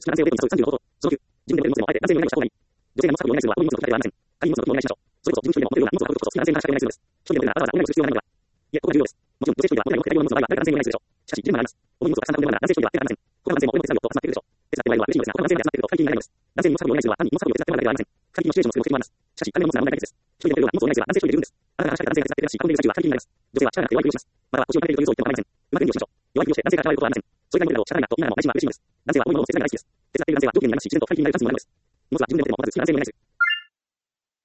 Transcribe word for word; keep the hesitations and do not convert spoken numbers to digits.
男性をデートに誘うさんじゅうのこと。そのきゅう、自分で持つもあえて男性の願いをした方がいい。女性が荷物を運ぶをお願いするのは、この荷物の取り方ではありません。仮に荷物のことをお願いしましょう。それこそ自分一人でも持てるような荷物を運ぶことこそ、男性に感謝をお願いするのです。一人で持てるならわざわざお願いをする必要がないのでは。いえ、ここが重要です。もちろん女性一人では持てないような荷物の場合は誰か男性にお願いするでしょう。しかし、ジレンマがあります。重い荷物をたくさん運ぶような男性一人では手がありません。他の男性も俺の手伝いをと重なっているでしょう。手伝ってもらえるのは嬉しいのですが、他の男性が手伝っていると快適にならないのです。男性に荷物運びをお願いするのは単に荷物運びを手伝ってもらうだけではありません。快適のシチュエーションを作る目的もあります。しかし、金の持つのは問題だけです。一人で持てるような荷物をお願いすれば男性一人で十分です。あなたが話しかけた男性が手伝っているし、運んでいる最中は快適になります。女性は力がなくて弱いふりをします。または腰を曲げているという嘘を言っても構いません。うまく演技をしましょう。弱いふりをして男性から離れることはありません。それが無理だろう、仕方ないなと言いながらも内心は嬉しいのです。男性は重いものを手伝いが大好きです。手伝っている男性は上手になりますし、自然と快適になるチャンスもあるのです。荷物は自分で持てても持たず好きな男性にお願いする。